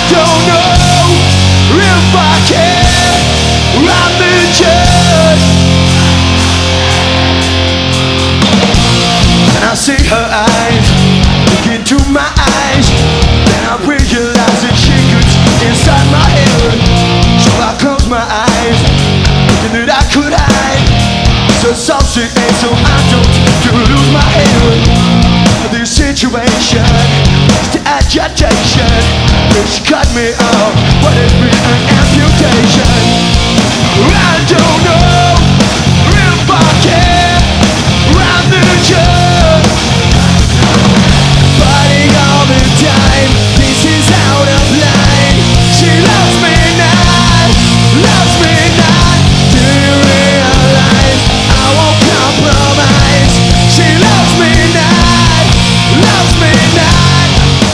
don't know if I can. I'm the judge, and I see her eyes look into my eyes. Then I realize that she gets inside my head. So I close my eyes, thinking that I could hide. So saucy and so I don't lose my head. This situation is the agitation. She cut me off, but it's been an amputation. I don't know if I can. I'm the judge, fighting all the time. This is out of line. She loves me not, loves me not. Do you realize I won't compromise? She loves me not, loves me not.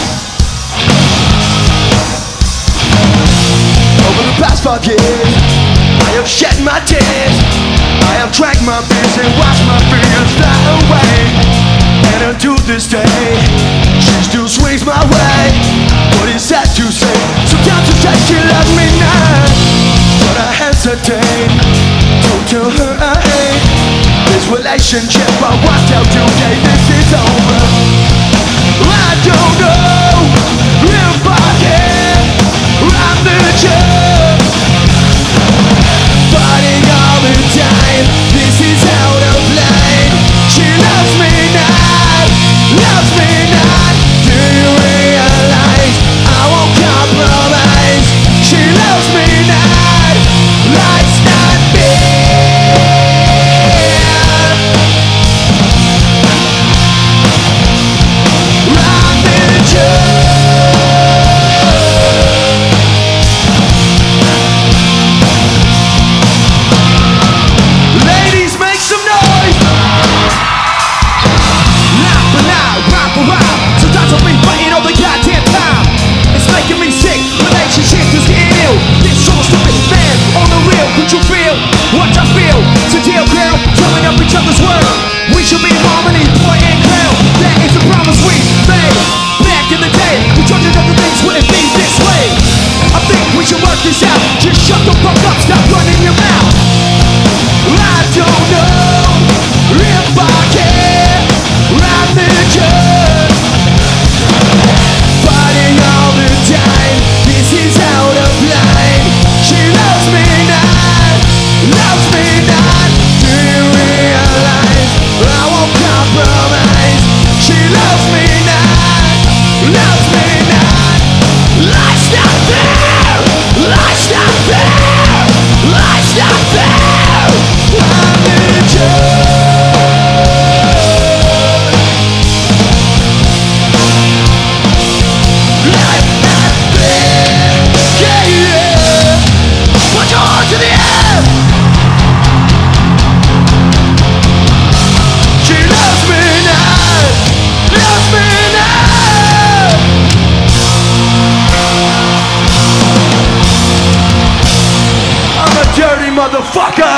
Over the past 5 years, I have shed my tears. I have drank my beers and watched my fears fly away. And until this day, she still swings my way. But it's sad to say, sometimes she says she loves me not. But I hesitate to tell her I hate this relationship. I walked out today, this is over. I don't know if I can. I'm the judge, fighting all the time. This is out of line. She loves me not, loves me not. Do you realize I won't compromise? She loves me not, likes not me. I'm the judge. Ladies, make some noise. Now for now, rhyme for rhyme. Sometimes I'll be fighting all the goddamn time. It's making me sick, relationships is getting ill. This song's stupid, man, on the real. Could you feel what I feel? It's a deal, girl, telling up each other's world. We should be in harmony, boy and girl. That is the promise we made. Back in the day, we told you that the things wouldn't be this way. I think we should work this out. Just shut the fuck up, stop running your mouth. I don't know if I can. I'm the judge, fighting all the time. This is out of line. She loves me not, loves me not. Do you realize I won't compromise? She loves me not, loves me not. Life's not fair, life's not fair, life's not fair. I'm the judge. Life not fair. Yeah, yeah. Put your heart to the air. She loves me not, loves me not. I'm a dirty motherfucker.